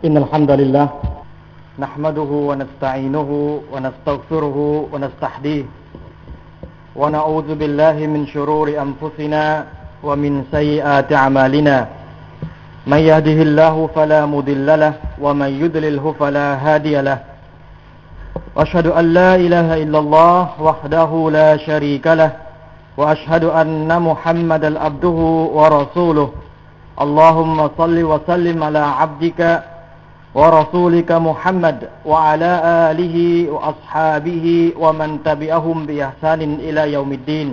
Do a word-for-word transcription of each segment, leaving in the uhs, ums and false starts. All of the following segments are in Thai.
إن الحمد لله نحمده ونستعينه ونستغفره ونستهديه ونعوذ بالله من شرور أنفسنا ومن سيئات أعمالنا من يهده الله فلا مضل له ومن يضلله فلا هادي له وأشهد أن لا إله إلا الله وحده لا شريك له وأشهد أن محمدا عبده ورسوله اللهم صل وسلم على عبدك ورسولك محمد وعلى آله وأصحابه ومن تبعهم بإحسان إلى يوم الدين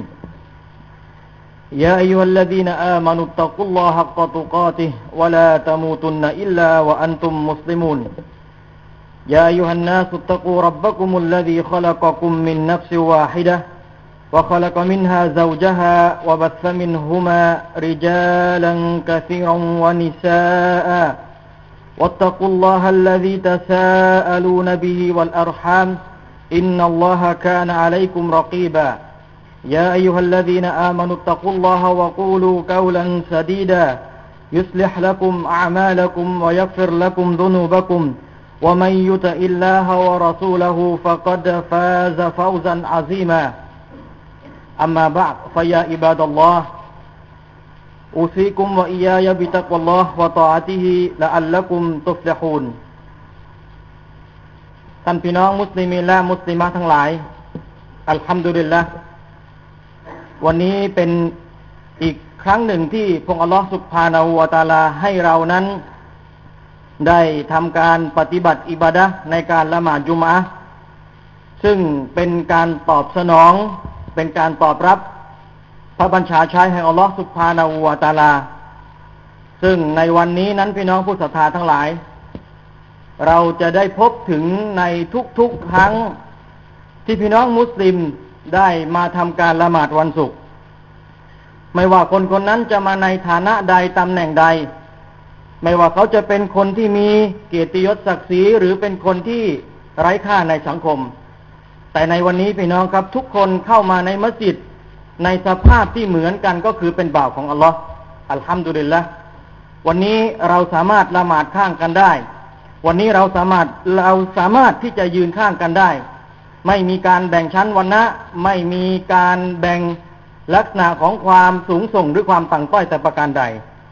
يا أيها الذين آمنوا اتقوا الله حق تقاته ولا تموتن إلا وأنتم مسلمون يا أيها الناس اتقوا ربكم الذي خلقكم من نفس واحدة وخلق منها زوجها وبث منهما رجالا كثيرا ونساء واتقوا الله الذي تساءلون به والأرحام إن الله كان عليكم رقيبا يا أيها الذين آمنوا اتقوا الله وقولوا قولا سديدا يصلح لكم أعمالكم ويغفر لكم ذنوبكم ومن يطع الله ورسوله فقد فاز فوزا عظيما أما بعد فيا عباد الله أوصيكم وإياي بتقوى الله وطاعته لعلكم تفلحون ท่านพี่น้องมุสลิมีและมุสลิมะทั้งหลายอัลฮัมดุลิลละห์วันนี้เป็นอีกครั้งหนึ่งที่พระองค์อัลเลาะห์ซุบฮานะฮูวะตะอาลาให้เรานั้นได้ทำการปฏิบัติอิบาดะห์ในการละหมาดจุมอะห์ซึ่งเป็นการตอบสนองเป็นการตอบรับพระบัญชาใช้แห่งอัลลอฮฺซุบฮานะฮูวะตะอาลาซึ่งในวันนี้นั้นพี่น้องผู้ศรัทธาทั้งหลายเราจะได้พบถึงในทุกๆครั้งที่พี่น้องมุสลิมได้มาทำการละหมาดวันศุกร์ไม่ว่าคนคนนั้นจะมาในฐานะใดตำแหน่งใดไม่ว่าเขาจะเป็นคนที่มีเกียรติยศศักดิ์ศรีหรือเป็นคนที่ไร้ค่าในสังคมแต่ในวันนี้พี่น้องครับทุกคนเข้ามาในมัสยิดในสภาพที่เหมือนกันก็คือเป็นบ่าวของอัลลอฮ์อัลฮัมดุลิลละห์วันนี้เราสามารถละหมาดข้างกันได้วันนี้เราสามารถเราสามารถที่จะยืนข้างกันได้ไม่มีการแบ่งชั้นวรรณะไม่มีการแบ่งลักษณะของความสูงส่งหรือความต่ำต้อยแต่ประการใด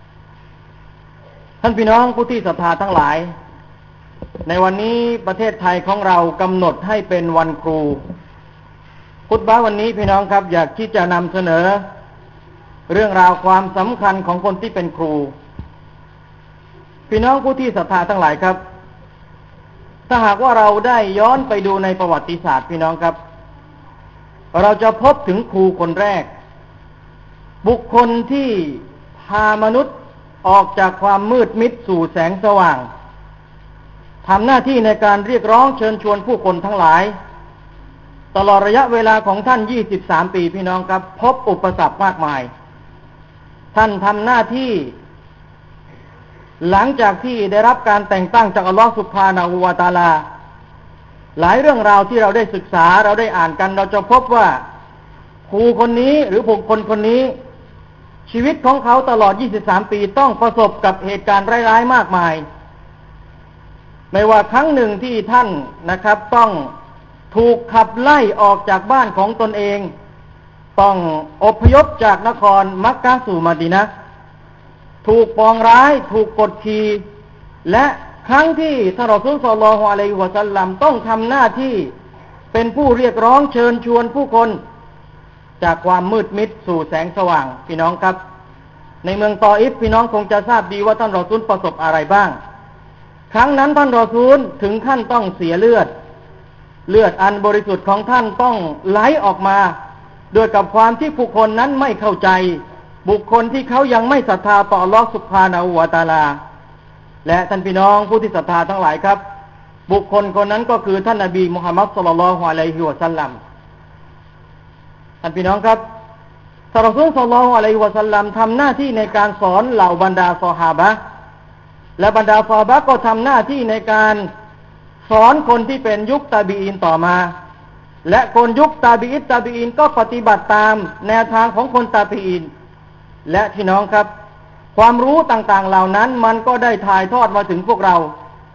ท่านพี่น้องผู้ที่ศรัทธาทั้งหลายในวันนี้ประเทศไทยของเรากำหนดให้เป็นวันครูคุตบะห์วันนี้พี่น้องครับอยากที่จะนำเสนอเรื่องราวความสำคัญของคนที่เป็นครูพี่น้องผู้ที่ศรัทธาทั้งหลายครับถ้าหากว่าเราได้ย้อนไปดูในประวัติศาสตร์พี่น้องครับเราจะพบถึงครูคนแรกบุคคลที่พามนุษย์ออกจากความมืดมิดสู่แสงสว่างทำหน้าที่ในการเรียกร้องเชิญชวนผู้คนทั้งหลายตลอดระยะเวลาของท่านยี่สิบสามปีพี่น้องครับพบอุปสรรคมากมายท่านทำหน้าที่หลังจากที่ได้รับการแต่งตั้งจากอัลลอฮฺซุบฮานะฮูวะตะอาลาหลายเรื่องราวที่เราได้ศึกษาเราได้อ่านกันเราจะพบว่าครูคนนี้หรือบุคคลคนนี้ชีวิตของเขาตลอดยี่สิบสามปีต้องประสบกับเหตุการณ์ร้ายๆมากมายไม่ว่าครั้งหนึ่งที่ท่านนะครับต้องถูกขับไล่ออกจากบ้านของตนเองต้องอพยพจากนครมักกะฮ์สู่มะดีนะห์ถูกปองร้ายถูกกดขี่และครั้งที่ท่านรอซูล ศ็อลลัลลอฮุอะลัยฮิวะซัลลัมต้องทำหน้าที่เป็นผู้เรียกร้องเชิญชวนผู้คนจากความมืดมิดสู่แสงสว่างพี่น้องครับในเมืองตออิฟพี่น้องคงจะทราบดีว่าท่านรอซูลประสบอะไรบ้างครั้งนั้นท่านรอซูลถึงขั้นต้องเสียเลือดเลือดอันบริสุทธิ์ของท่านต้องไหลออกมาด้วยกับความที่ผู้คนนั้นไม่เข้าใจบุคคลที่เขายังไม่ศรัทธาต่ออัลเลาะห์ซุบฮานะฮูวะตะอาลาและท่านพี่น้องผู้ที่ศรัทธาทั้งหลายครับบุคคลคนนั้นก็คือท่านนบีมุฮัมมัดศ็อลลัลลอฮุอะลัยฮิวะซัลลัมท่านพี่น้องครับท่านรอซูล ศ็อลลัลลอฮุอะลัยฮิวะซัลลัมทำหน้าที่ในการสอนเหล่าบรรดาซอฮาบะห์และบรรดาซอฮาบะห์ก็ทำหน้าที่ในการสอนคนที่เป็นยุคตาบีอีนต่อมาและคนยุคตาบีอิตตาบีอีนก็ปฏิบัติตามแนวทางของคนตาบีอีนและพี่น้องครับความรู้ต่างๆเหล่านั้นมันก็ได้ถ่ายทอดมาถึงพวกเรา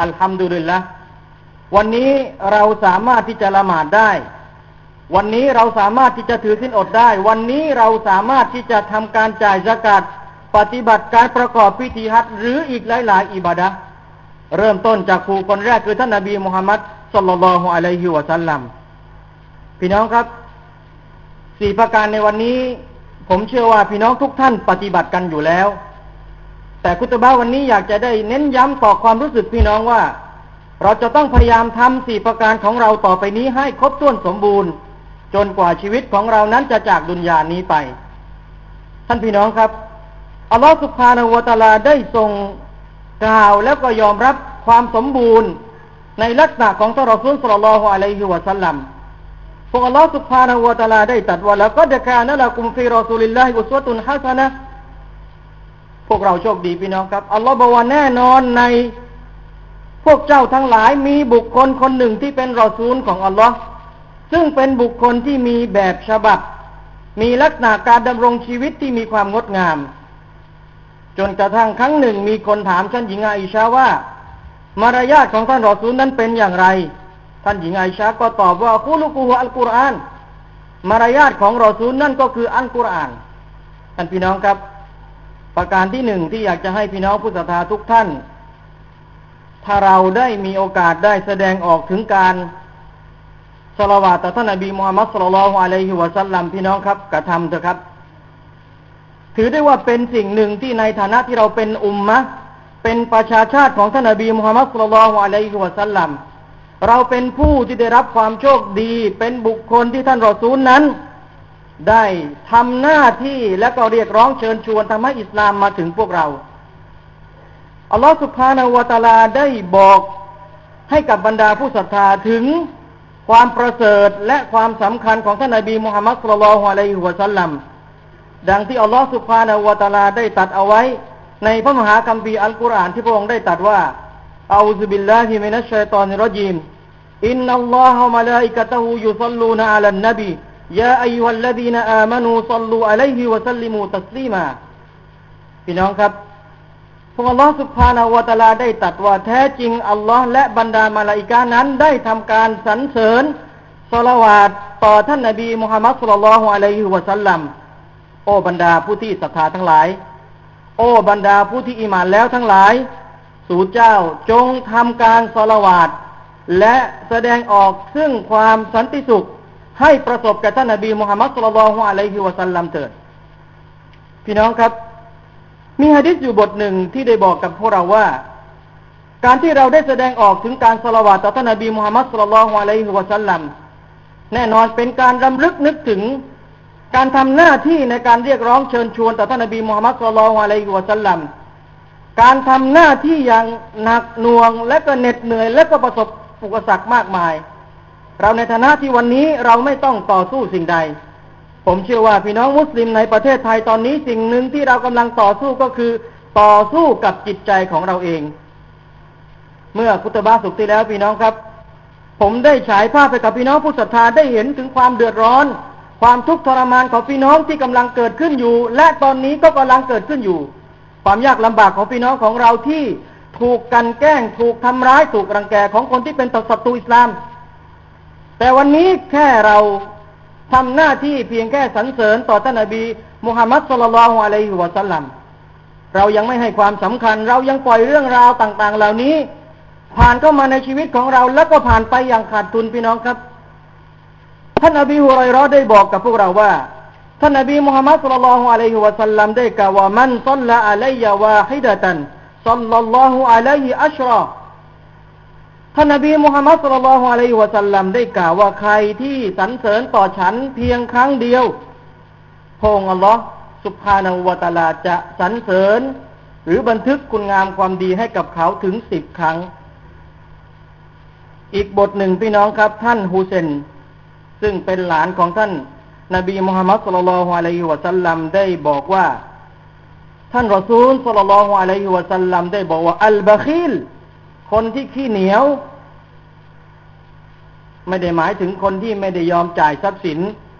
อัลฮัมดุลิลละห์วันนี้เราสามารถที่จะละหมาดได้วันนี้เราสามารถที่จะถือศีลอดได้วันนี้เราสามารถที่จะทำการจ่ายซะกาตปฏิบัติการประกอบพิธีฮัจญ์หรืออีกหลายๆอิบาดะห์เริ่มต้นจากครูคนแรกคือท่านนบีมุฮัมมัดศ็อลลัลลอฮุอะลัยฮิวะซัลลัมพี่น้องครับสี่ประการในวันนี้ผมเชื่อว่าพี่น้องทุกท่านปฏิบัติกันอยู่แล้วแต่คุตบะห์วันนี้อยากจะได้เน้นย้ำต่อความรู้สึกพี่น้องว่าเราจะต้องพยายามทำสี่ประการของเราต่อไปนี้ให้ครบถ้วนสมบูรณ์จนกว่าชีวิตของเรานั้นจะจากดุนยานี้ไปท่านพี่น้องครับอัลลอฮฺซุบฮานะฮูวะตะอาลาได้ทรงกล่าวแล้วก็ยอมรับความสมบูรณ์ในลักษณะของท่านรอซูลศ็อลลัลลอฮุอะลัยฮิวะซัลลัมพวกอัลลอฮฺ سبحانه และ تعالى ได้ตรัสว่าละกัดกานะละกุมฟีรอซูลิลลาฮิอุสวะตุนฮะซะนะห์พวกเราโชคดีพี่น้องครับอัลลอฮฺบอกว่าแน่นอนในพวกเจ้าทั้งหลายมีบุคคลคนหนึ่งที่เป็นรอซูลของอัลลอฮฺซึ่งเป็นบุคคลที่มีแบบฉบับมีลักษณะการดำรงชีวิตที่มีความงดงามจนกระทั่งครั้งหนึ่งมีคนถามท่านหญิงอาอิชาว่ามารยาทของท่านรอซูลนั้นเป็นอย่างไรท่านหญิงอาอิชาก็ตอบว่ากุลุกุฮุอัลกุรอานมารยาทของรอซูลนั่นก็คืออัลกุรอานท่านพี่น้องครับประการที่หนึ่งที่อยากจะให้พี่น้องผู้ศรัทธาทุกท่านถ้าเราได้มีโอกาสได้แสดงออกถึงการศอลาวาตต่อท่านนบีมุฮัมมัดศ็อลลัลลอฮุอะลัยฮิวะซัลลัมพี่น้องครับกระทำเถอะครับถือได้ว่าเป็นสิ่งหนึ่งที่ในฐานะที่เราเป็นอุมมะห์เป็นประชาชาติของท่านนบีมุฮัมมัดศ็อลลัลลอฮุอะลัยฮิวะซัลลัมเราเป็นผู้ที่ได้รับความโชคดีเป็นบุคคลที่ท่านรอซูลนั้นได้ทำหน้าที่และก็เรียกร้องเชิญชวนทำให้อิสลามมาถึงพวกเราอัลลอฮฺ سبحانه และ تعالى ได้บอกให้กับบรรดาผู้ศรัทธาถึงความประเสริฐและความสำคัญของท่านนบีมุฮัมมัดศ็อลลัลลอฮุอะลัยฮิวะซัลลัมดังที่อัลลอฮฺ سبحانه และ تعالى ได้ตรัสเอาไว้ในพระมหาคัมภีร์อัลกุรอานที่พระองค์ได้ตรัสว่าอูซุบิลลาฮิมินัชชัยฏอนิรเราะญีมอินนัลลอฮะวะมะลาอิกะตุฮุยุศ็อลลูนะอะลันนบียาอัยยูฮัลลซีนาอามานูศ็อลลูอะลัยฮิวะซัลลิมูตัสลีมาพี่น้องครับพระองค์อัลลอฮฺ سبحانه และ تعالى ได้ตรัสว่าแท้จริงอัลลอฮ์และบรรดามลาอิกะฮ์นั้นได้ทำการสรรเสริญศอลาวาตต่อท่านนบีมุฮัมมัดศ็อลลัลลอฮุอะลัยฮิวะซัลลัมโอ้บรรดาผู้ที่ศรัทธาทั้งหลายโอ้บรรดาผู้ที่อีหม่านแล้วทั้งหลายสู่เจ้าจงทำการศอลาวาตและแสดงออกซึ่งความสันติสุขให้ประสบแก่ท่านนบีมุฮัมมัดศ็อลลัลลอฮุอะลัยฮิวะซัลลัมเถิดพี่น้องครับมีหะดีษอยู่บทหนึ่งที่ได้บอกกับพวกเราว่าการที่เราได้แสดงออกถึงการศอลาวาตต่อท่านนบีมุฮัมมัดศ็อลลัลลอฮุอะลัยฮิวะซัลลัมแน่นอนเป็นการรำลึกนึกถึงการทำหน้าที่ในการเรียกร้องเชิญชวนต่อท่านนบีมุฮัมมัดศ็อลลัลลอฮุอะลัยฮิวะซัลลัมการทำหน้าที่อย่างหนักหน่วงและก็เหน็ดเหนื่อยและก็ประสบอุปสรรคมากมายเราในฐานะที่วันนี้เราไม่ต้องต่อสู้สิ่งใดผมเชื่อว่าพี่น้องมุสลิมในประเทศไทยตอนนี้สิ่งหนึ่งที่เรากำลังต่อสู้ก็คือต่อสู้กับจิตใจของเราเองเมื่อคุตบะห์สุขที่แล้วพี่น้องครับผมได้ฉายภาพไปกับพี่น้องผู้ศรัทธาได้เห็นถึงความเดือดร้อนความทุกข์ทรมานของพี่น้องที่กำลังเกิดขึ้นอยู่และตอนนี้ก็กำลังเกิดขึ้นอยู่ความยากลำบากของพี่น้องของเราที่ถูกกันแกล้งถูกทำร้ายถูกรังแกของคนที่เป็นศัตรูอิสลามแต่วันนี้แค่เราทำหน้าที่เพียงแค่สรรเสริญต่อท่านนบีมุฮัมมัดศ็อลลัลลอฮุอะลัยฮิวะซัลลัมเรายังไม่ให้ความสำคัญเรายังปล่อยเรื่องราวต่างๆเหล่านี้ผ่านเข้ามาในชีวิตของเราแล้วก็ผ่านไปอย่างขาดทุนพี่น้องครับท่านอบีฮุรอยเราะห์ได้บอกกับพวกเราว่าท่านนบีมุฮัมมัดศ็อลลัลลอฮุอะลัยฮิวะซัลลัมได้กล่าวว่ามันศ็อลลาอะลัยยะวาฮิดะตันศ็อลลัลลอฮุอะลัยฮิอัชเราะห์ท่านนบีมุฮัมมัดศ็อลลัลลอฮุอะลัยฮิวะซัลลัมได้กล่าวว่าใครที่สรรเสริญต่อฉันเพียงครั้งเดียวพระองค์อัลลอฮฺซุบฮานะฮูวะตะอาลาจะสรรเสริญหรือบันทึกคุณงามความดีให้กับเขาถึงสิบครั้งอีกบทหนึ่งพี่น้องครับท่านฮุเซนซึ่งเป็นหลานของท่านนบีมุฮัมมัดศ็อลลัลลอฮุอะลัยฮิวะซัลลัมได้บอกว่าท่านรอซูลศ็อลลัลลอฮุอะลัยฮิวะซัลลัมได้บอกว่าอัลบะคีลคนที่ขี้เหนียวไม่ได้หมายถึงคนที่ไม่ได้ยอมจ่ายทรัพย์สิน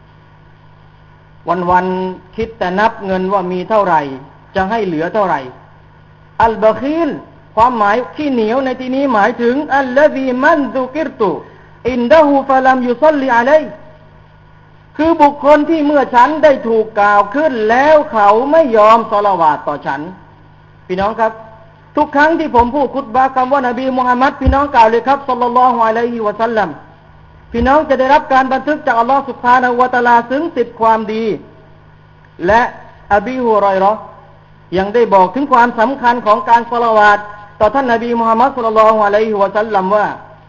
วันๆคิดแต่นับเงินว่ามีเท่าไหร่จะให้เหลือเท่าไหร่อัลบะคีลความหมายขี้เหนียวในที่นี้หมายถึงอัลลซีมันซุกิรตุอินดะฮูฟะลัมยุศ็อลลิอะลัยคือบุคคลที่เมื่อฉันได้ถูกกล่าวขึ้นแล้วเขาไม่ยอมศอลาวาตต่อฉันพี่น้องครับทุกครั้งที่ผมพูดคุตบะห์คำว่านบีมุฮัมมัดพี่น้องกล่าวเลยครับศ็อลลัลลอฮุอะลัยฮิวะซัลลัมพี่น้องจะได้รับการบันทึกจากอัลลอฮฺซุบฮานะฮูวะตะอาลาถึงสิบความดีและอบีฮุรอยเราะห์ยังได้บอกถึงความสำคัญของการศอลาวาตต่อท่านนบีมุฮัมมัดศ็อลลัลลอฮุอะลัยฮิวะซัลลัมว่า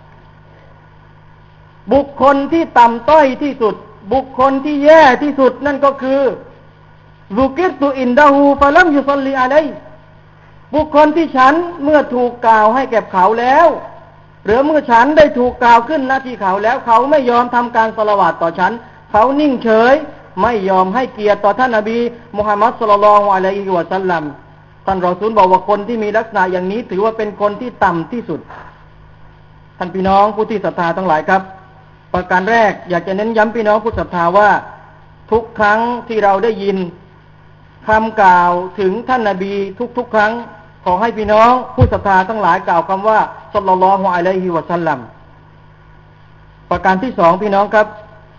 บุคคลที่ต่ำต้อยที่สุดบุคคลที่แย่ที่สุดนั่นก็คือซุกิรตุอินดะฮูฟะลัมยุศ็อลลิอะลัยบุคคลที่ฉันเมื่อถูกกล่าวให้แก่เขาแล้วหรือเมื่อฉันได้ถูกกล่าวขึ้นหน้าที่เขาแล้วเขาไม่ยอมทำการศอลาวาตต่อฉันเขานิ่งเฉยไม่ยอมให้เกียรติต่อท่านนบีมุฮัมมัดศ็อลลัลลอฮุอะลัยฮิวะซัลลัมท่านรอซูลบอกว่าคนที่มีลักษณะอย่างนี้ถือว่าเป็นคนที่ต่ำที่สุดท่านพี่น้องผู้ที่ศรัทธาทั้งหลายครับประการแรกอยากจะเน้นย้ำพี่น้องผู้ศรัทธาว่าทุกครั้งที่เราได้ยินคำกล่าวถึงท่านนบีทุกๆครั้งขอให้พี่น้องผู้ศรัทธาทั้งหลายกล่าวคำว่าศ็อลลัลลอฮุอะลัยฮิวะซัลลัมประการที่สองพี่น้องครับ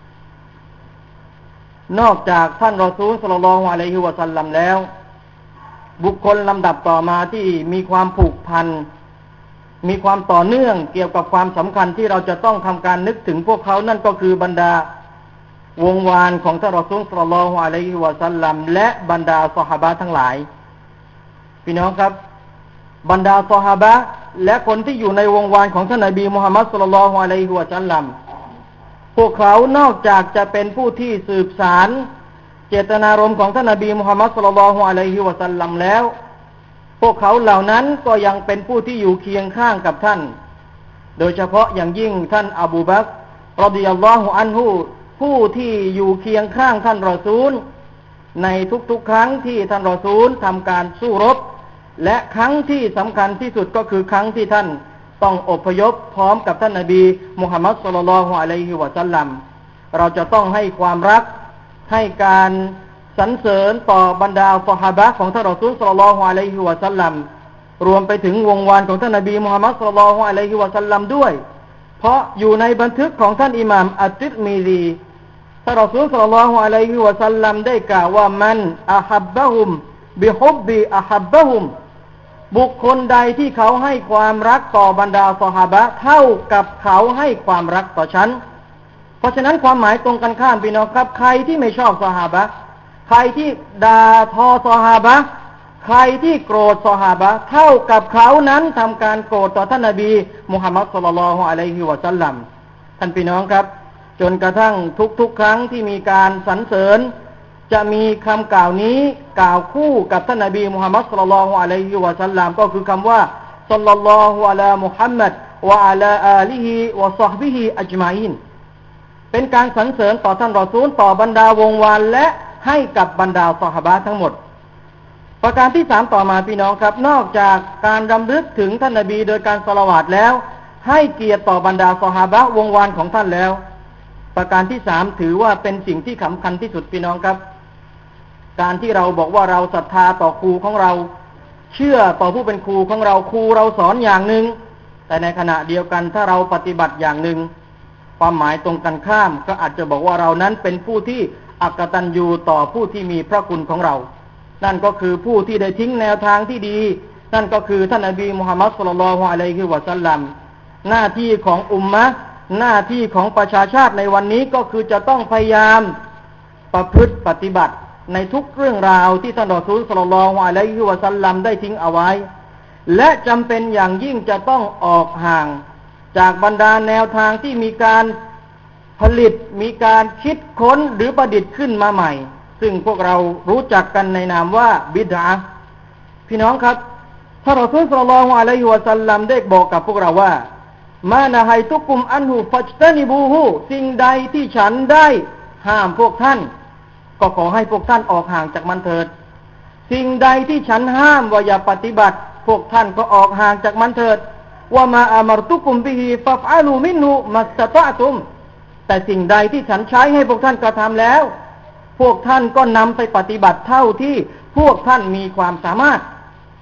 นอกจากท่านรอซูลศ็อลลัลลอฮุอะลัยฮิวะซัลลัมแล้วบุคคลลำดับต่อมาที่มีความผูกพันมีความต่อเนื่องเกี่ยวกับความสำคัญที่เราจะต้องทำการนึกถึงพวกเขานั่นก็คือบรรดาวงวานของท่านรอซูลศ็อลลัลลอฮุอะลัยฮิวะซัลลัมและบรรดาซอฮาบะห์ทั้งหลายพี่น้องครับบรรดาซอฮาบะห์และคนที่อยู่ในวงวานของท่านนบีมุฮัมมัดศ็อลลัลลอฮุอะลัยฮิวะซัลลัมพวกเขานอกจากจะเป็นผู้ที่สืบสารเจตนารมณ์ของท่านนบีมุฮัมมัดศ็อลลัลลอฮุอะลัยฮิวะซัลลัมแล้วพวกเขาเหล่านั้นก็ยังเป็นผู้ที่อยู่เคียงข้างกับท่านโดยเฉพาะอย่างยิ่งท่านอบูบักร รอฎิยัลลอฮุอันฮุผู้ที่อยู่เคียงข้างท่านรอซูลในทุกๆครั้งที่ท่านรอซูลทำการสู้รบและครั้งที่สำคัญที่สุดก็คือครั้งที่ท่านต้องอพยพพร้อมกับท่านนบีมุฮัมมัดศ็อลลัลลอฮุอะลัยฮิวะซัลลัมเราจะต้องให้ความรักให้การสรรเสริญต่อบรรดาซอฮาบะห์ของท่านรอซูลศ็อลลัลลอฮุอะลัยฮิวะซัลลัมรวมไปถึงวงวานของท่านนบีมุฮัมมัดศ็อลลัลลอฮุอะลัยฮิวะซัลลัมด้วยเพราะอยู่ในบันทึกของท่านอิหม่ามอัตติรมิซีท่านรอซูลศ็อลลัลลอฮุอะลัยฮิวะซัลลัมได้กล่าวว่ามันอะฮับบะฮุมบิฮุบบิอะฮับบะฮุมบุคคลใดที่เขาให้ความรักต่อบรรดาซอฮาบะห์เท่ากับเขาให้ความรักต่อฉันเพราะฉะนั้นความหมายตรงกันข้ามพี่น้องครับใครที่ไม่ชอบซอฮาบะห์ใครที่ด่าทอซอฮาบะห์ใครที่โกรธซอฮาบะห์เท่ากับเขานั้นทำการโกรธต่อท่านนบีมุฮัมมัดศ็อลลัลลอฮุอะลัยฮิวะซัลลัมท่านพี่น้องครับจนกระทั่งทุกๆครั้งที่มีการสรรเสริญจะมีคำกล่าวนี้กล่าวคู่กับท่านนบีมุฮัมมัดศ็อลลัลลอฮุอะลัยฮิวะซัลลัมก็คือคำว่าศ็อลลัลลอฮุอะลามุฮัมมัดวะอะลาอาลิฮิวะศอฮบิฮิอัจมาอีนเป็นการสรรเสริญต่อท่านรอซูลต่อบรรดาวงวานและให้กับบรรดาซอฮาบะห์ทั้งหมดประการที่สามต่อมาพี่น้องครับนอกจากการรำลึกถึงท่านนบีโดยการศอลาวาตแล้วให้เกียรติต่อบรรดาซอฮาบะห์วงวานของท่านแล้วประการที่สามถือว่าเป็นสิ่งที่สำคัญที่สุดพี่น้องครับการที่เราบอกว่าเราศรัทธาต่อครูของเราเชื่อต่อผู้เป็นครูของเราครูเราสอนอย่างหนึ่งแต่ในขณะเดียวกันถ้าเราปฏิบัติอย่างหนึ่งความหมายตรงกันข้ามก็อาจจะบอกว่าเรานั้นเป็นผู้ที่อักตัญญูต่อผู้ที่มีพระคุณของเรานั่นก็คือผู้ที่ได้ทิ้งแนวทางที่ดีนั่นก็คือท่านนบีมุฮัมมัดศ็อลลัลลอฮุอะลัยฮิวะซัลลัมหน้าที่ของอุมมะห์หน้าที่ของประชาชาติในวันนี้ก็คือจะต้องพยายามประพฤติปฏิบัติในทุกเรื่องราวที่ท่านรอซูลศ็อลลัลลอฮุอะลัยฮิวะซัลลัมได้ทิ้งเอาไว้และจำเป็นอย่างยิ่งจะต้องออกห่างจากบรรดาแนวทางที่มีการผลิตมีการคิดค้นหรือประดิษฐ์ขึ้นมาใหม่ซึ่งพวกเรารู้จักกันในนามว่าบิดอะห์พี่น้องครับท่านรอซูลศ็อลลัลลอฮุอะลัยฮิวะซัลลัมได้บอกกับพวกเราว่ามานะฮัยตุกุมอันฮุฟัจตะนิบูฮูสิ่งใดที่ฉันได้ห้ามพวกท่านก็ขอให้พวกท่านออกห่างจากมันเถิดสิ่งใดที่ฉันห้ามว่าอย่าปฏิบัติพวกท่านก็ออกห่างจากมันเถิดว่ามาอามรตุกุมบิฮิฟัฟอะลูมินฮุมัสตะตะตุมแต่สิ่งใดที่ฉันใช้ให้พวกท่านกระทำแล้วพวกท่านก็นำไปปฏิบัติเท่าที่พวกท่านมีความสามารถ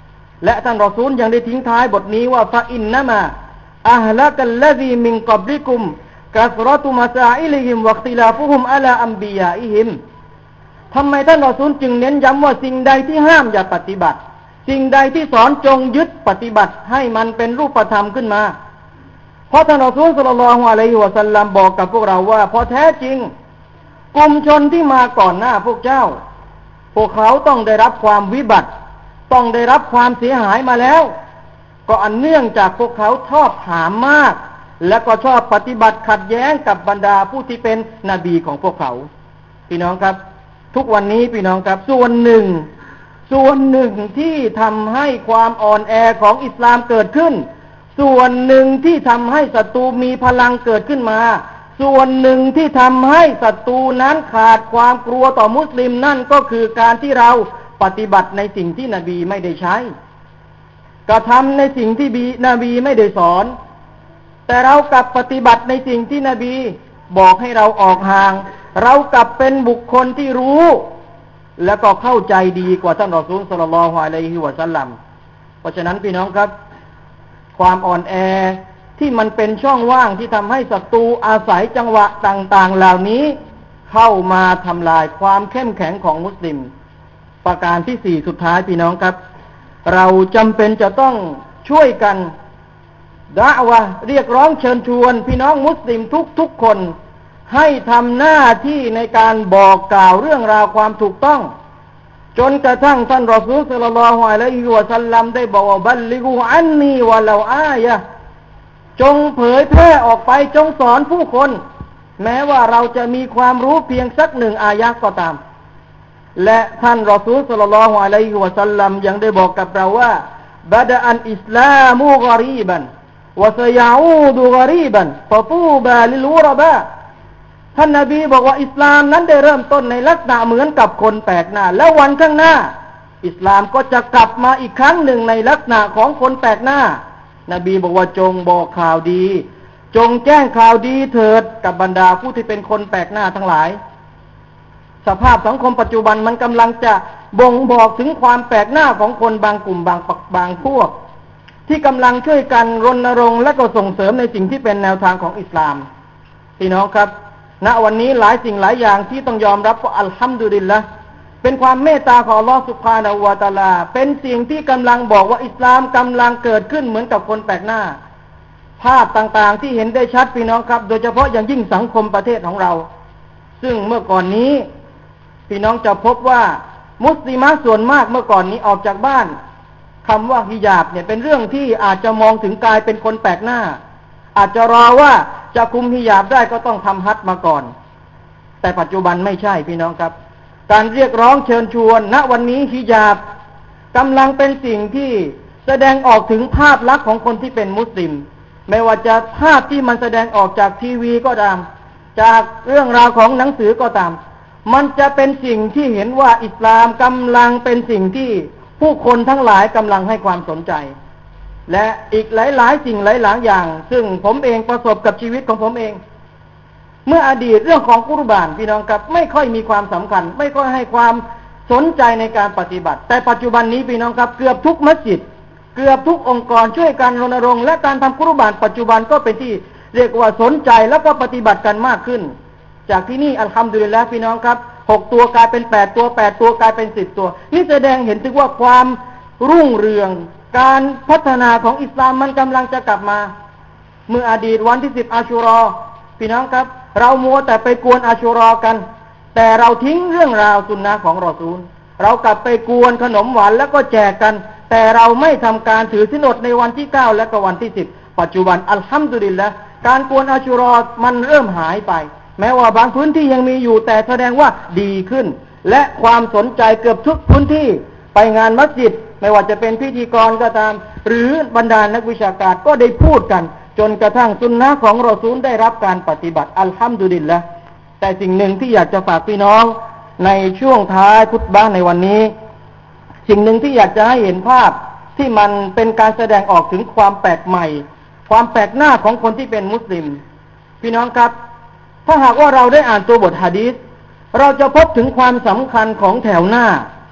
และท่านรอซูลยังได้ทิ้งท้ายบทนี้ว่าฟะอินนะมาอะฮละกัลลซีมินกับลิกุมกัสรตุมะซาอิลิฮิมวัคติลาฟุฮุมอะลาอัมบิยาอิฮิมทำไมท่านรอซูลจึงเน้นย้ำว่าสิ่งใดที่ห้ามอย่าปฏิบัติสิ่งใดที่สอนจงยึดปฏิบัติให้มันเป็นรูปธรรมขึ้นมาเพราะท่านรอซูลศ็อลลัลลอฮุอะลัยฮิวะซัลลัมบอกกับพวกเราว่าพอแท้จริงกลุ่มชนที่มาก่อนหน้าพวกเจ้าพวกเขาต้องได้รับความวิบัติต้องได้รับความเสียหายมาแล้วก็อันเนื่องจากพวกเขาชอบถามมากและก็ชอบปฏิบัติขัดแย้งกับบรรดาผู้ที่เป็นนบีของพวกเขาพี่น้องครับทุกวันนี้พี่น้องครับส่วนหนึ่งส่วนหนึ่งที่ทำให้ความอ่อนแอของอิสลามเกิดขึ้นส่วนหนึ่งที่ทำให้ศัตรูมีพลังเกิดขึ้นมาส่วนหนึ่งที่ทำให้ศัตรูนั้นขาดความกลัวต่อมุสลิมนั่นก็คือการที่เราปฏิบัติในสิ่งที่นบีไม่ได้ใช้กระทำในสิ่งที่นบีไม่ได้สอนแต่เรากลับปฏิบัติในสิ่งที่นบีบอกให้เราออกห่างเรากลับเป็นบุคคลที่รู้และก็เข้าใจดีกว่าท่านรอซูลศ็อลลัลลอฮุอะลัยฮิวะซัลลัมเพราะฉะนั้นพี่น้องครับความอ่อนแอที่มันเป็นช่องว่างที่ทำให้ศัตรูอาศัยจังหวะต่างๆเหล่านี้เข้ามาทำลายความเข้มแข็งของมุสลิมประการที่สี่สุดท้ายพี่น้องครับเราจำเป็นจะต้องช่วยกันดะอ์วะห์เรียกร้องเชิญชวนพี่น้องมุสลิมทุกๆคนให้ทำหน้าที่ในการบอกกล่าวเรื่องราวความถูกต้องจนกระทั่งท่านรอซูลศ็อลลัลลอฮุอะลัยฮิวะซัลลัมได้บอกว่าบัลลิกูอันนีวะลาอายะห์จงเผยแพร่ออกไปจงสอนผู้คนแม้ว่าเราจะมีความรู้เพียงสักหนึ่งอายะห์ก็ตามและท่านรอซูลศ็อลลัลลอฮุอะลัยฮิวะซัลลัมยังได้บอกกับเราว่าบะดะอัลอิสลามุฆอรีบันวะซะยะอูดุฆอรีบันฟะตูบาลิลอุรบะท่านนบีบอกว่าอิสลามนั้นได้เริ่มต้นในลักษณะเหมือนกับคนแปลกหน้าแล้ววันข้างหน้าอิสลามก็จะกลับมาอีกครั้งหนึ่งในลักษณะของคนแปลกหน้านบีบอกว่าจงบอกข่าวดีจงแจ้งข่าวดีเถิดกับบรรดาผู้ที่เป็นคนแปลกหน้าทั้งหลายสภาพสังคมปัจจุบันมันกำลังจะบ่งบอกถึงความแปลกหน้าของคนบางกลุ่มบางปักบางพวกที่กำลังช่วยกันรณรงค์และก็ส่งเสริมในสิ่งที่เป็นแนวทางของอิสลามพี่น้องครับณวันนี้หลายสิ่งหลายอย่างที่ต้องยอมรับว่าอัลฮัมดุลิลละห์เป็นความเมตตาของอัลเลาะห์ซุบฮานะฮูวะตะอาลาเป็นสิ่งที่กำลังบอกว่าอิสลามกำลังเกิดขึ้นเหมือนกับคนแปลกหน้าภาพต่างๆที่เห็นได้ชัดพี่น้องครับโดยเฉพาะอย่างยิ่งสังคมประเทศของเราซึ่งเมื่อก่อนนี้พี่น้องจะพบว่ามุสลิมะส่วนมากเมื่อก่อนนี้ออกจากบ้านคำว่าฮิญาบเนี่ยเป็นเรื่องที่อาจจะมองถึงกายเป็นคนแปลกหน้าอาจจะรอว่าจะคุมฮิญาบได้ก็ต้องทำฮัจญ์มาก่อนแต่ปัจจุบันไม่ใช่พี่น้องครับการเรียกร้องเชิญชวนณวันนี้ฮิญาบกำลังเป็นสิ่งที่แสดงออกถึงภาพลักษณ์ของคนที่เป็นมุสลิมไม่ว่าจะภาพที่มันแสดงออกจากทีวีก็ตามจากเรื่องราวของหนังสือก็ตามมันจะเป็นสิ่งที่เห็นว่าอิสลามกำลังเป็นสิ่งที่ผู้คนทั้งหลายกำลังให้ความสนใจและอีกหลายๆสิ่งหลายๆอย่างซึ่งผมเองประสบกับชีวิตของผมเองเมื่ออดีตเรื่องของกุรบานพี่น้องครับไม่ค่อยมีความสำคัญไม่ค่อยให้ความสนใจในการปฏิบัติแต่ปัจจุบันนี้พี่น้องครับเกือบทุกมัสยิดเกือบทุกองค์กรช่วยกันรณรงค์และการทำกุรบานปัจจุบันก็เป็นที่เรียกว่าสนใจแล้วก็ปฏิบัติกันมากขึ้นจากที่นี่อัลฮัมดุลิลละห์พี่น้องครับหกตัวกลายเป็นแปดตัวแปดตัวกลายเป็นสิบตัวนี่แสดงเห็นถึงว่าความรุ่งเรืองการพัฒนาของอิสลามมันกำลังจะกลับมาเมื่ออดีตวันที่สิบอาชูรอพี่น้องครับเรามัวแต่ไปกวนอาชูรอกันแต่เราทิ้งเรื่องราวสุนนะของรอซูลเรากลับไปกวนขนมหวานแล้วก็แจกกันแต่เราไม่ทำการถือศีลอดในวันที่เก้าและก็วันที่สิบปัจจุบันอัลฮัมดุลิลละห์การกวนอาชูรอมันเริ่มหายไปแม้ว่าบางพื้นที่ยังมีอยู่แต่แสดงว่าดีขึ้นและความสนใจเกือบทุกพื้นที่ไปงานมัสยิดไม่ว่าจะเป็นพิธีกรก็ตามหรือบรรดานักวิชาการก็ได้พูดกันจนกระทั่งสุนนะของรอซูลได้รับการปฏิบัติอัลฮัมดุลิลละห์แต่สิ่งหนึ่งที่อยากจะฝากพี่น้องในช่วงท้ายคุตบะห์ในวันนี้สิ่งหนึ่งที่อยากจะให้เห็นภาพที่มันเป็นการแสดงออกถึงความแปลกใหม่ความแปลกหน้าของคนที่เป็นมุสลิมพี่น้องครับถ้าหากว่าเราได้อ่านตัวบทหะดีษเราจะพบถึงความสำคัญของแถวหน้า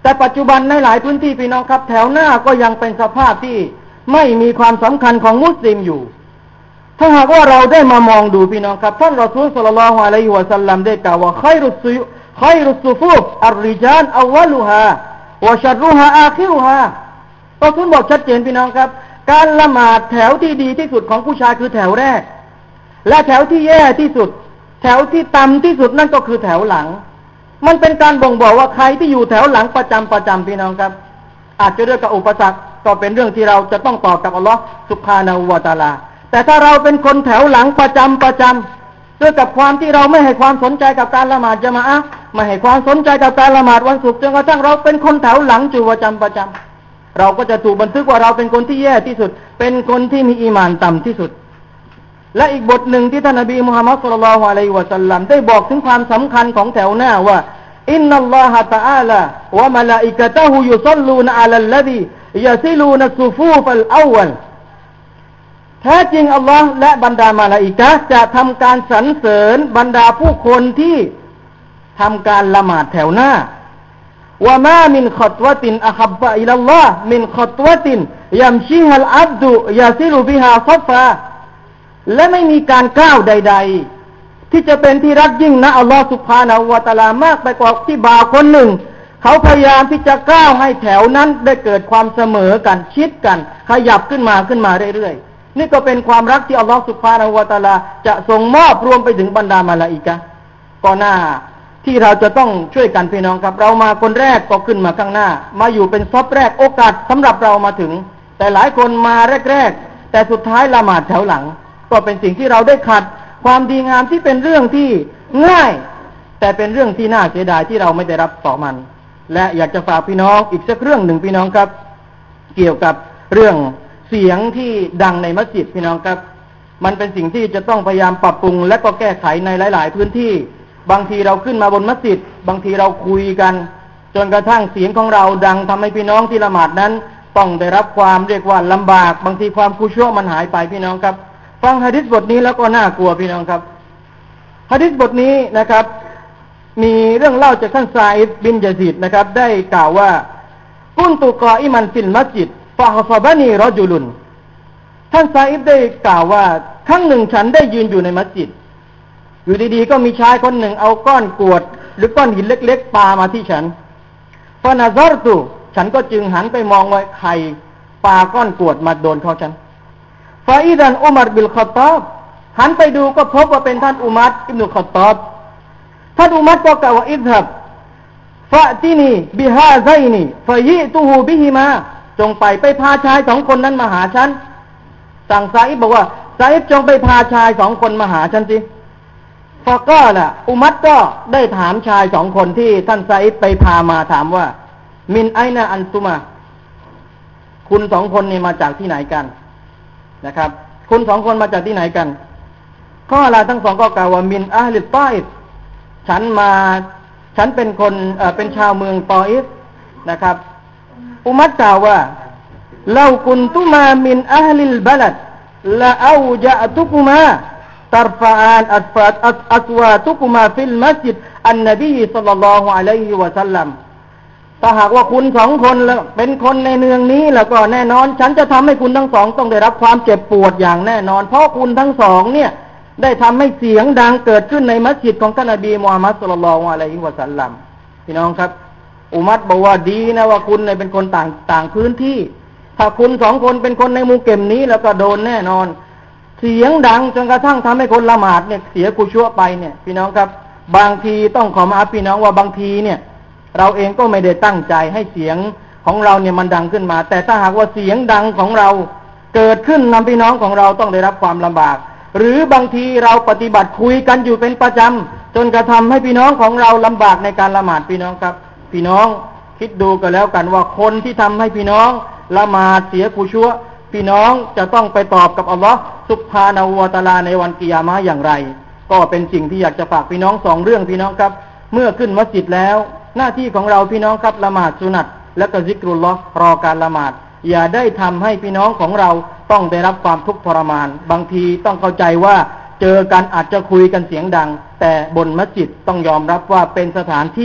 แต่ปัจจุบันในหลายพื้นที่พี่น้องครับแถวหน้าก็ยังเป็นสภาพที่ไม่มีความสำคัญของมุสลิมอยู่ถ้าหากว่าเราได้มามองดูพี่น้องครับท่านรอซูลศ็อลลัลลอฮุอะลัยฮิวะซัลลัมได้กล่าวว่าค็อยรุสซุค็อยรุสซุฟูฟอัรริญาลอัวลุฮาวะชัรรุฮาอาคิรุฮารอซูลบอกชัดเจนพี่น้องครับการละหมาดแถวที่ดีที่สุดของผู้ชายคือแถวแรกและแถวที่แย่ที่สุดแถวที่ต่ำที่สุดนั่นก็คือแถวหลังมันเป็นการบ่งบอกว่าใครที่อยู่แถวหลังประจำประจำพี่น้องครับอาจจะด้วยกับอุปสรรคก็เป็นเรื่องที่เราจะต้องตอบกับอัลลอฮฺซุบฮานะฮูวะตะอาลาแต่ถ้าเราเป็นคนแถวหลังประจำประจำด้วยกับความที่เราไม่ให้ความสนใจกับการละหมาดญะมาอะห์ไม่ให้ความสนใจกับการละหมาดวันศุกร์จนกระทั่งเราเป็นคนแถวหลังอยู่ประจำประจำเราก็จะถูกบันทึกว่าเราเป็นคนที่แย่ที่สุดเป็นคนที่มีอีหม่านต่ำที่สุดและอีกบทหนึ่งที่ท่านนบีมุฮัมมัดศ็อลลัลลอฮุอะลัยฮิวะซัลลัมได้บอกถึงความสำคัญของแถวหน้าว่าอินนัลลอฮะตะอาลาวะมะลาอิกะตุฮุยุศ็อลลูนอะลัลลซียะซิลูนัสซุฟูฟัลอัววัลแท้จริงอัลลอฮ์และบรรดามลาอิกะฮ์จะทำการสรรเสริญบรรดาผู้คนที่ทำการละหมาดแถวหน้าวะมามินขอตวะตินอะฮับบะอิลัลลอฮ์มินขอตวะตินยัมชีฮัลอับดุยาซิลุบิฮาซัฟฟาและไม่มีการก้าวใดๆที่จะเป็นที่รักยิ่งนะอัลลอฮ์ซุบฮานะฮูวะตะอาลามากไปกว่าที่บ่าวคนหนึ่งเขาพยายามที่จะก้าวให้แถวนั้นได้เกิดความเสมอกันชิดกันขยับขึ้นมาขึ้นมาเรื่อยๆนี่ก็เป็นความรักที่อัลลอฮ์ซุบฮานะฮูวะตะอาลาจะทรงมอบรวมไปถึงบรรดามลาอิกะฮ์ก็น่าที่เราจะต้องช่วยกันพี่น้องครับเรามาคนแรกก็ขึ้นมาข้างหน้ามาอยู่เป็นซอฟแรกโอกาสสำหรับเรามาถึงแต่หลายคนมาแรกๆแต่สุดท้ายละหมาดแถวหลังก็เป็นสิ่งที่เราได้ขัดความดีงามที่เป็นเรื่องที่ง่ายแต่เป็นเรื่องที่น่าเสียดายที่เราไม่ได้รับต่อมันและอยากจะฝากพี่น้องอีกสักเรื่องหนึ่งพี่น้องครับเกี่ยวกับเรื่องเสียงที่ดังในมัสยิดพี่น้องครับมันเป็นสิ่งที่จะต้องพยายามปรับปรุงและก็แก้ไขในหลายๆพื้นที่บางทีเราขึ้นมาบนมัสยิดบางทีเราคุยกันจนกระทั่งเสียงของเราดังทำให้พี่น้องที่ละหมาดนั้นต้องได้รับความเรียกว่าลำบากบางทีความคุชั่วมันหายไปพี่น้องครับฟังหะดีษบทนี้แล้วก็น่ากลัวพี่น้องครับหะดีษบทนี้นะครับมีเรื่องเล่าจากท่านซาอิดบินยะซีดนะครับได้กล่าวว่ากุนตุกออิมันฟิลมัสยิดฟะฮะซะบะนีรอจุลุนท่านซาอิดได้กล่าวว่าครั้งหนึ่งฉันได้ยืนอยู่ในมัสยิดอยู่ดีๆก็มีชายคนหนึ่งเอาก้อนกรวดหรือก้อนหินเล็กๆปามาที่ฉันฟะนะซัรตุฉันก็จึงหันไปมองว่าใครปาก้อนกรวดมาโดนเขาฉันฟาอิดันอุมัรบิลค็อฏฏอบหันไปดูก็พบว่าเป็นท่านอุมัรอิบนุค็อฏฏอบท่านอุมัรก็กล่าวว่าอิซฮับฟะตินีบิฮาซัยนีฟะยิตุฮูบิฮิมาจงไปไปพาชายสองคนนั้นมาหาฉันสั่งซาอิดบอกว่าซาอิดจงไปพาชายสองคนมาหาฉันสิฟะกอละอุมัรก็ได้ถามชายสองคนที่ท่านซาอิดไปพามาถามว่ามินไอนะอันตุมาคุณสองคนนี้มาจากที่ไหนกันนะครับคุณสองคนมาจากที่ไหนกันข้อละทั้งสองก็กล่าวว่ามินอะฮ์ลิตฏออิฟฉันมาฉันเป็นคนเอ่อเป็นชาวเมืองฏออิฟนะครับอุมัรกล่าวว่าลากุนตุมามินอะฮ์ลิลบะลัดละเอาญะตุกุมาตัรฟะอันอัสฟาตอัสวาตุกุมาฟิลมัสยิดอันนบีศ็อลลัลลอฮุอะลัยฮิวะซัลลัมถ้าหากว่าคุณสองคนเป็นคนในเมืองนี้แล้วก็แน่นอนฉันจะทำให้คุณทั้งสองต้องได้รับความเจ็บปวดอย่างแน่นอนเพราะคุณทั้งสองเนี่ยได้ทำให้เสียงดังเกิดขึ้นในมัสยิดของท่านนบีมุฮัมมัดศ็อลลัลลอฮุอะลัยฮิวะซัลลัมพี่น้องครับอุมัรบอกว่าดีนะว่าคุณเนี่ยเป็นคนต่างต่างพื้นที่ถ้าคุณสองคนเป็นคนในหมู่เก็มนี้แล้วก็โดนแน่นอนเสียงดังจนกระทั่งทำให้คนละหมาดเนี่ยเสียกุชั่วไปเนี่ยพี่น้องครับบางทีต้องขอมาพี่น้องว่าบางทีเนี่ยเราเองก็ไม่ได้ตั้งใจให้เสียงของเราเนี่ยมันดังขึ้นมาแต่ถ้าหากว่าเสียงดังของเราเกิดขึ้นนำพี่น้องของเราต้องได้รับความลำบากหรือบางทีเราปฏิบัติคุยกันอยู่เป็นประจำจนกระทำให้พี่น้องของเราลำบากในการละหมาดพี่น้องครับพี่น้องคิดดูกันแล้วกันว่าคนที่ทำให้พี่น้องละหมาดเสียกุชั่วพี่น้องจะต้องไปตอบกับอัลลอฮ์ซุบฮานะฮูวะตะอาลาในวันกิยามะห์อย่างไรก็เป็นสิ่งที่อยากจะฝากพี่น้องสองเรื่องพี่น้องครับเมื่อขึ้นมัสยิดแล้วหน้าที่ของเราพี่น้องครับละหมาดสุนัตและก็ซิกรุลลอฮ์รอการละหมาดอย่าได้ทำให้พี่น้องของเราต้องได้รับความทุกข์ทรมานบางทีต้องเข้าใจว่าเจอกันอาจจะคุยกันเสียงดังแต่บนมัสยิดต้องยอมรับว่าเป็นสถานที่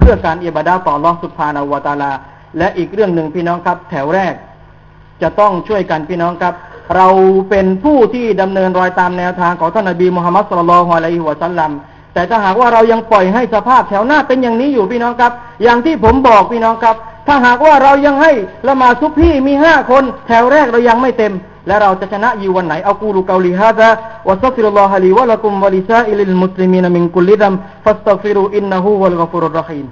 พื่อการอิบาดะห์ต่ออัลเลาะห์ซุบฮานะฮูวะตะอาลาและอีกเรื่องหนึ่งพี่น้องครับแถวแรกจะต้องช่วยกันพี่น้องครับเราเป็นผู้ที่ดำเนินรอยตามแนวทางของท่านนบีมุฮัมมัดศ็อลลัลลอฮุอะลัยฮิวะซัลลัมแต่ถ้าหากว่าเรายังปล่อยให้สภาพแถวหน้าเป็นอย่างนี้อยู่พี่น้องครับอย่างที่ผมบอกพี่น้องครับถ้าหากว่าเรายังให้ละหมาดซุบฮีมีห้าคนแถวแรกเรายังไม่เต็มและเราจะชนะอยู่วันไหนเอากูลูกาลีฮาซาวะซัฟิรุลลอฮะลีวะละกุมวะลิซาอิลิลมุสลิมีนมินกุลลิดัมฟัสตัฆฟิรูอินนะฮูวัลฆอฟูรุรเราะฮีม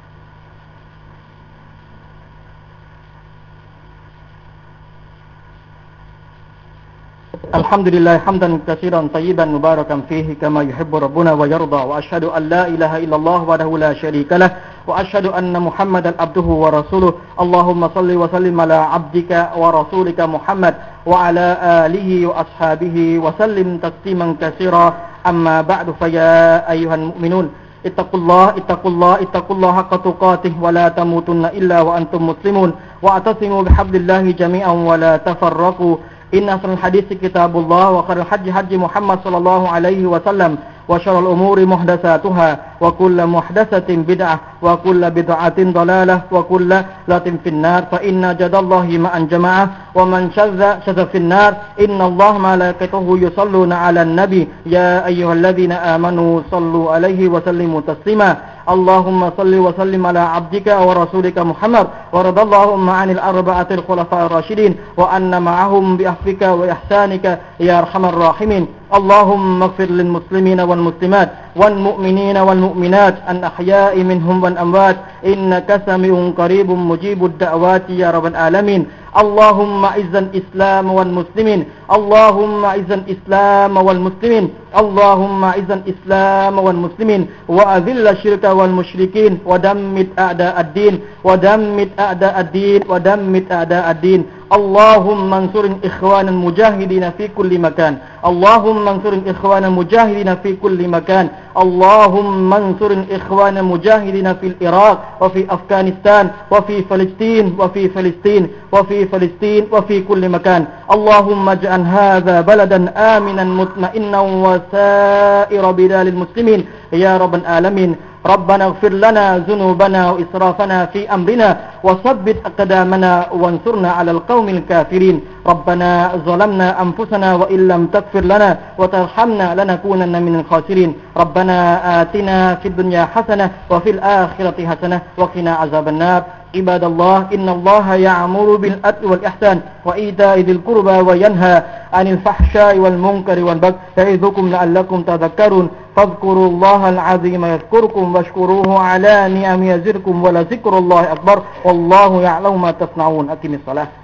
الحمد لله حمدا كثيرا طيبا مباركا فيه كما يحب ربنا ويرضى وأشهد أن لا إله إلا الله وحده لا شريك له وأشهد أن محمدا عبده ورسوله اللهم صل وسلم على عبدك ورسولك محمد وعلى آله وأصحابه وسلم تسليما كثيرا أما بعد فيا أيها المؤمنون اتقوا الله اتقوا الله اتقوا الله حق تقاته ولا تموتن إلا وأنتم مسلمون واعتصموا بحبل الله جميعا ولا تفرقوا إن أحسن الحديث كتاب الله وخير الحج حج محمد صلى الله عليه وسلم وشر الأمور محدثاتها وكل محدثة بدعة وكل بدعة ضلالة وكل ضلالة في النار فإن جد الله مع الجماعة ومن شذ شذ في النار إن الله ملائكته يصلون على النبي يا أيها الذين آمنوا صلوا عليه وسلموا تسليما اللهم صل وسلم على عبدك ورسولك محمد ورضى اللهم عن الأربعة الخلفاء الراشدين وأن معهم بأحفك وإحسانك يا أرحم الراحمين اللهم اغفر للمسلمين والمسلمات والمؤمنين والمؤمنات الأحياء منهم والأموات إنك سميع قريب مجيب الدعوات يا رب العالمين اللهم اعز الإسلام والمسلمين اللهم اعز الإسلام والمسلمين اللهم اعز الإسلام والمسلمين وأذل الشرك والمشركين ودمر أعداء الدين ودمر أعداء الدين ودمر أعداء الدين اللهم انصر الإخوان المجاهدين في كل مكان اللهم انصر الإخوان المجاهدين في كل مكان اللهم انصر الإخوان المجاهدين في العراق وفي أفغانستان وفي فلسطين وفي فلسطين وفي فلسطين وفي كل مكان اللهم اجعل هذا بلدا آمنا مطمئنا وسائر بلاد المسلمين يا رب العالمين ربنا اغفر لنا ذنوبنا وإسرافنا في أمرنا وثبت أقدامنا وانصرنا على القوم الكافرين ربنا ظلمنا أنفسنا وإن لم تغفر لنا وترحمنا لنكونن من الخاسرين ربنا آتنا في الدنيا حسنة وفي الآخرة حسنة وقنا عذاب النار عباد الله إن الله يأمر بالعدل والإحسان وإيتاء ذي القربى وينهى عن الفحشاء والمنكر والبغي يعظكم لعلكم تذكرون فاذكروا الله العظيم يذكركم واشكروه على نعمه يزدكم ولذكر الله أكبر والله يعلم ما تصنعون أقم الصلاة